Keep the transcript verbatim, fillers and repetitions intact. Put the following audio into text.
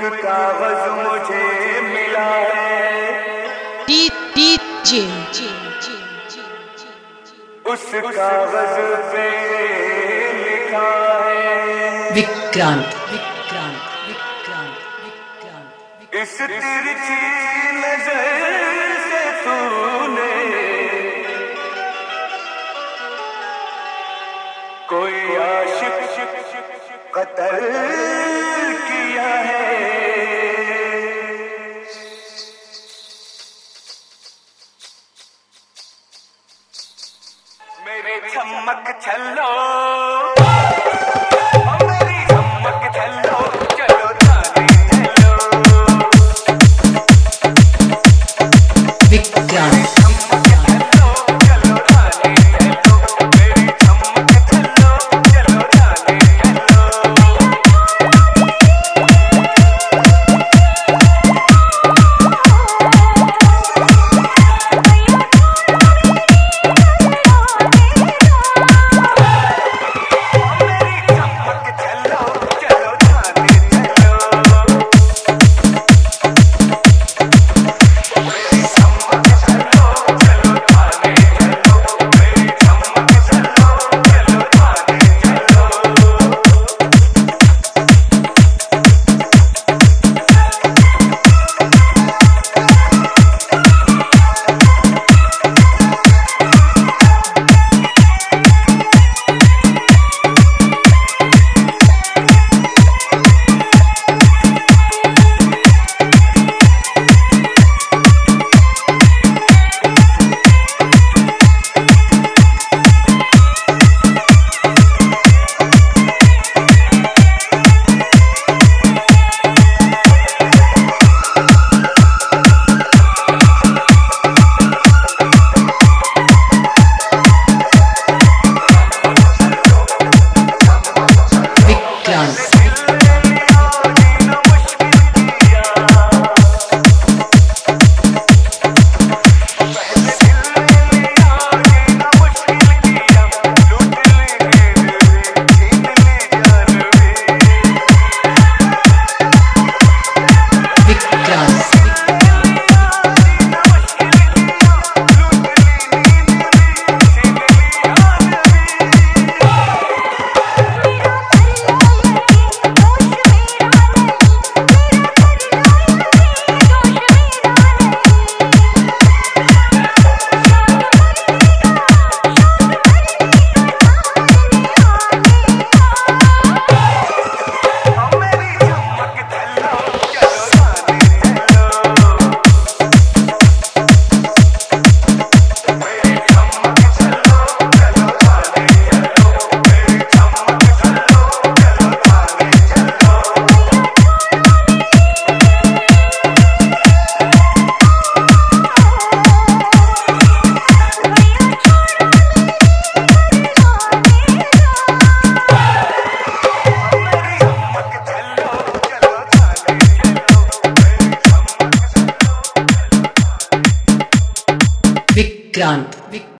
कागज मुझे मिला है, डी डी जे उस कागज पे लिखा है विक्रांत विक्रांत विक्रांत विक्रांत। इस तिरछी नजर से तूने कोई आशिक कत्ल किया है। मेरे चमक छल्लो, ओ मेरी चमक छल्लो, चलो जाने चलो। विक्रांत विक्रांत।